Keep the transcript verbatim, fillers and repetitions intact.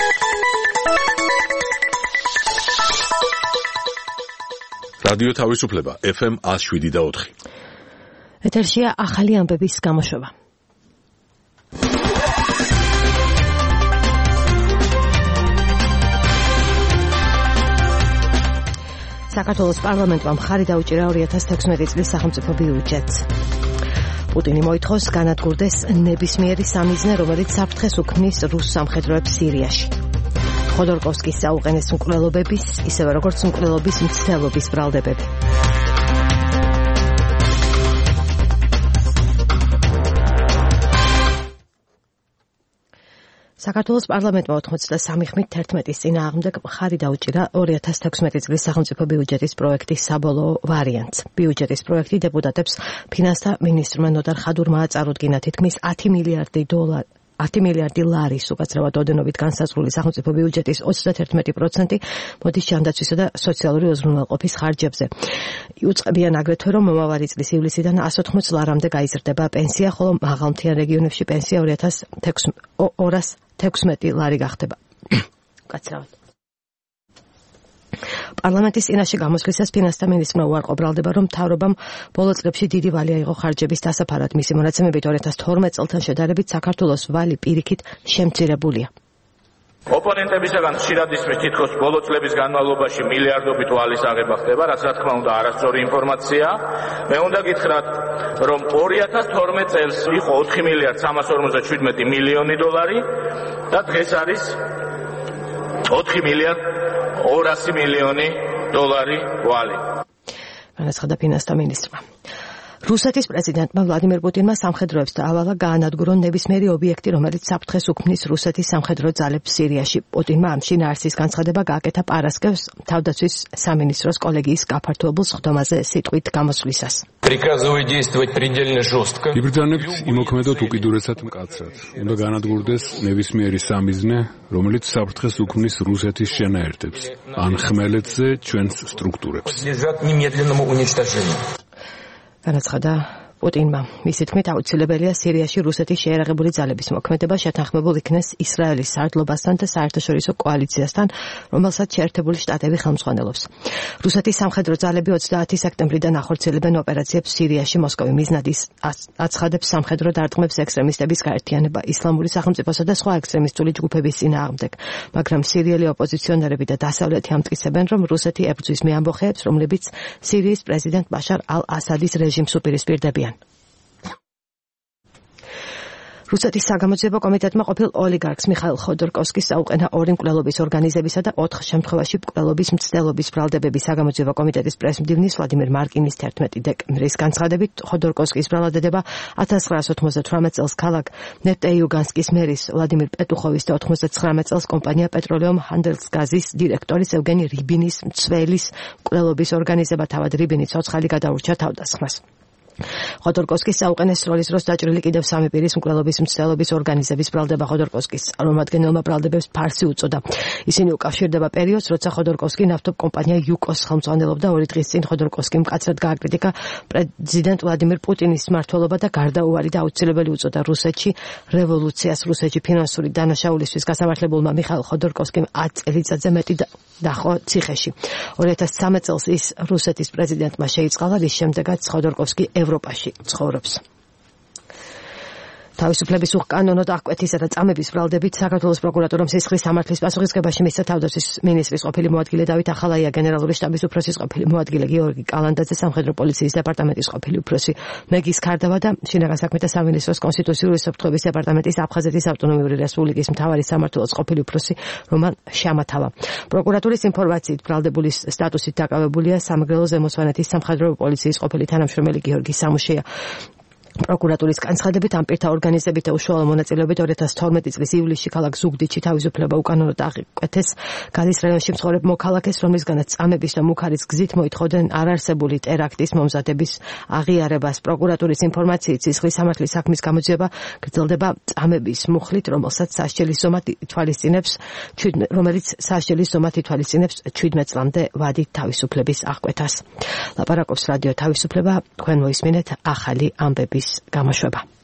რადიო თავისუფლება ეფ ემ one oh seven და four. ეთერშია ახალი ამბების გამოშვება. საქართველოს პარლამენტმა მხარი დაუჭირა two thousand sixteen წლის სახელმწიფო ბიუჯეტს. პუტინი მოითხოვს განადგურდეს ნებისმიერი სამიზნე, რომელიც საფრთხეს უქმნის რუს სამხედროებს სირიაში. ხოდორკოვსკის საუყენეს მკვლელობების, ისევე როგორც მკვლელობის მცდელობის ბრალდებები. საქართველოს პარლამენტმა ოცდაათი ხმით თერთმეტის წინააღმდეგ მხარი დაუჭირა two thousand sixteen წლის სახელმწიფო ბიუჯეტის პროექტის საბოლოო ვარიანტს. ბიუჯეტის პროექტი დეპუტატებს ფინანსთა მინისტრმა ნოდარ ხადურმა წარუდგინა თითქმის ten მილიარდი დოლარი ten მილიარდი ლარის უკაცრავად ოდენობით განსაზღვრული სახელმწიფო ბიუჯეტის thirty-one პროცენტი მოდის ჯანდაცვისა და სოციალური უზრუნველყოფის ხარჯებზე. იუწყებიან აგრეთვე, რომ მომავალი წლის ივლისიდან one hundred eighty ლარამდე გაიზრდება პენსია, ხოლო მაღალმთიან რეგიონებში პენსია two thousand sixteen ლარი გახდება. უკაცრავად. პარლამენტის წინაშე გამოსვლისას ფინანსთა მინისტრმა უარყო ბრალდება, რომ მთავრობამ ბოლო წლებში დიდი ვალი აიღო ხარჯების დასაფარად. მისი მონაცემებით two thousand twelve წელთან შედარებით საქართველოს ვალი პირიქით შემცირებულია. ოპონენტებისაგან ხშირად ისმის თითქოს ბოლო წლების განმავლობაში მილიარდობით ვალის აღება ხდება, რაც რა თქმა უნდა არასწორი ინფორმაცია. მე უნდა გითხრათ, რომ two thousand twelve წელს იყო four მილიარდ three hundred fifty-seven მილიონი დოლარი და დღეს არის four მილიარდ two hundred მილიონი დოლარი ვალი. განაცხადა ფინანსთა მინისტრმა. რუსეთის პრეზიდენტმა ვლადიმერ პუტინმა სამხედროებს დაავალა გაანადგურონ ნებისმიერი ობიექტი, რომელიც საფრთხეს უქმნის რუსეთის სამხედრო ძალებს სირიაში. პუტინმა ამ შინაარსის განცხადება გააკეთა პარასკევს თავდაცვის სამინისტროს კოლეგიის გაფართოებულ სხდომაზე სიტყვით გამოსვლისას. Приказываю действовать предельно жестко. იბრძანებთ იმოქმედოთ უკიდურესად მკაცრად. უნდა გაანადგურდეს ნებისმიერი სამიზნე, რომელიც საფრთხეს უქმნის რუსეთის შენაერთებს, ან ხმელეთზე ჩვენს სტრუქტურებს. Подлежат немедленному уничтожению. განაცხადა პუტინმა. მისი თქმით, აუცილებელია სირიაში რუსეთის შეერაღებული ძალების მოქმედება შეთანხმებულ იქნეს ისრაელის სარდლობასთან და საერთაშორისო კოალიციასთან, რომელსაც შეერთებული შტატები ხელმძღვანელობს. რუსეთის სამხედრო ძალები twenty-nine სექტემბრიდან ახორციელებენ ოპერაციებს სირიაში. მოსკოვი მიზნად აცხადებს სამხედრო დარტყმებს ექსტრემისტების გაერთიანება, ისლამური სახელმწიფოსა და სხვა ექსტრემისტული ჯგუფების წინააღმდეგ. მაგრამ სირიელი ოპოზიციონერები და დასავლეთი ამტკიცებენ, რომ რუსეთი ებრძვის მე ამბოხეებს, რომლებიც სირიის პრეზიდენტ ბაშარ ალ-ასადის რეჟიმს უპირისპირდებიან. რუსეთის საგამოძიებო კომიტეტმა ყოფილ ოლიგარქს მიხაილ ხოდორკოვსკის საუყენა ორი მკვლელობის ორგანიზებისა და four შემთხვევაში მკვლელობის მცდელობის ბრალდებები საგამოძიებო კომიტეტის პრესმდივნის ვლადიმერ მარკინის thirty დეკემბრის განცხადებით ხოდორკოვსკის ბრალდება nineteen ninety-eight წელს ქალაქ ნეფტეიუგანსკის მერის ვლადიმერ პეტუხოვის და ninety-nine წელს კომპანია პეტროლიუმ ჰანდელსგაზის დირექტორის ევგენი რიბინის მცველის მკვლელობის ორგანიზება. თავად რიბინი ცოცხალი გადაურჩა თავდასხმას. ხოდორკოვსკის საუყენეს როლის დროს დაჭრილი კიდევ სამი პირის მკვლელობის მცდელობის ორგანიზების ბრალდება. ხოდორკოვსკის წარმომადგენელმა ბრალდებებს ფარსი უწოდა. ისინი უკავშირდება პერიოდს, როცა ხოდორკოვსკი ნავთობ კომპანია იუკოს ხელმძღვანელობდა. ორი დღის წინ ხოდორკოვსკიმ მკაცრად გააკრიტიკა პრეზიდენტ ვლადიმერ პუტინის მმართველობა და გარდაუვალი და აუცილებელი უწოდა რუსეთში რევოლუციას. რუსეთში ფინანსური დანაშაულისთვის გასამართლებულმა მიხაილ ხოდორკოვსკიმ ten წელიწადზე მეტი დაჰყო ციხეში. two thousand three წელს ის რუსეთის პრეზიდენტმა შეიწყალა, რის შემდეგაც ხოდორკოვსკი ევროპაში ცხოვრობს. თავისუფლების უყანონო აღკვეთისა და წამების ბრალდებით საქართველოს პროკურატურამ სისხლის სამართლის პასუხისგებაში მისცა თავდაცვის მინისტრის ყოფილი მოადგილე დავით ახალაია, გენერალური შტაბის უფროსის ყოფილი მოადგილე გიორგი კალანდაძე, სამხედრო პოლიციის დეპარტამენტის ყოფილი უფროსი მეგის ქარდავა და შინაგან საქმეთა სამინისტროს კონსტიტუციური საფრთხების დეპარტამენტის აფხაზეთის ავტონომიური რესპუბლიკის მთავარი სამმართველოს ყოფილი უფროსი რომან შამათავა. პროკურატურის ინფორმაციით ბრალდებულის სტატუსით დაკავებულია სამეგრელო ზემო სვანეთის სამხედრო პოლიციის ყოფილი თანამშრომელი გიორგი სამუშია. პროკურატურის განცხადებით ამ პირთა ორგანიზებით და უშუალო მონაწილეობით two thousand twelve წლის ივლისში ქალაქ ზუგდიდში თავისუფლება უკანონოდ აღკვეთეს გალის რაიონში მცხოვრებ მოქალაქეს, რომლისგანაც წამების და მუქარის გზით მოითხოვდნენ არარსებული ტერაქტის მომზადების აღიარებას. პროკურატურის ინფორმაციით სისხლის სამართლის საქმის გამოძიება გრძელდება წამების მუხლით, რომელსაც სასჯელის ზომა ითვალისწინებს რომელიც სასჯელის ზომად ითვალისწინებს seventeen წლამდე ვადით თავისუფლების აღკვეთას. ლაპარაკობს რადიო თავისუფლება, თქვენ მოისმინეთ ახალი ამბების გამოშვება.